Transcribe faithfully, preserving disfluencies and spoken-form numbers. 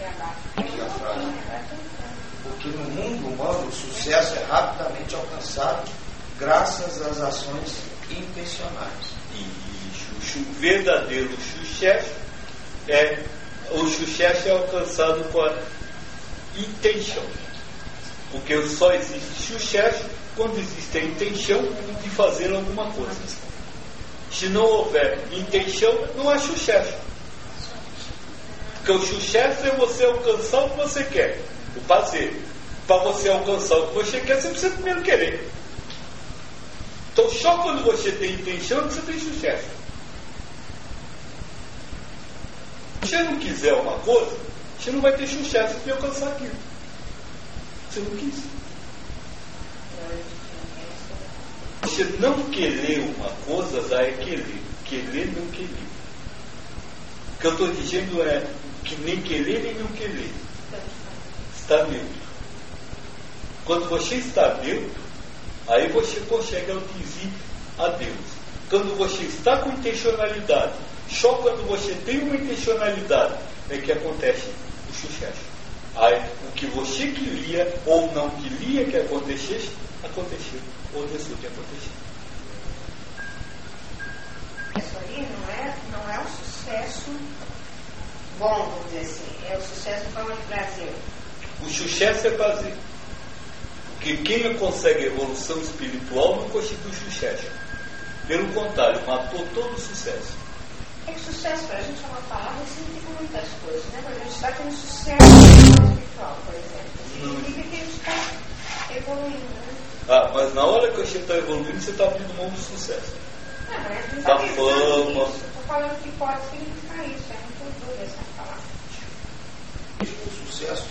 Aqui a frase. Porque no mundo humano o sucesso é rapidamente alcançado graças às ações intencionais. E o verdadeiro sucesso é o sucesso é alcançado com a intenção. Porque só existe sucesso quando existe a intenção de fazer alguma coisa. Se não houver intenção, não há sucesso. Porque o sucesso é você alcançar o que você quer, o fazer. Para você alcançar o que você quer, você precisa primeiro querer. Então, só quando você tem intenção, você tem sucesso. Se você não quiser uma coisa, você não vai ter sucesso de alcançar aquilo. Você não quis. Você não querer uma coisa, já é querer. Querer, não querer. O que eu estou dizendo é que nem querer, nem não querer. Está neutro. Quando você está neutro, aí você consegue atingir a Deus. Quando você está com intencionalidade, só quando você tem uma intencionalidade é que acontece o sucesso. Aí, o que você queria ou não queria que acontecesse, aconteceu. Ou deixou de acontecer. Isso aí não é, não é um sucesso bom, vamos dizer assim. É o sucesso em forma de prazer. O sucesso é prazer. Porque quem consegue evolução espiritual não conseguiu sucesso. Pelo contrário, matou todo o sucesso. É que sucesso para a gente é uma palavra que significa muitas coisas, né? Mas a gente está tendo sucesso espiritual, por exemplo. Significa que a gente está evoluindo, né? Ah, mas na hora que você está evoluindo, você está abrindo mão do sucesso. Não, mas a gente não Da está pensando fama. nisso. Estou falando que pode significar isso, é muito duro essa palavra. O sucesso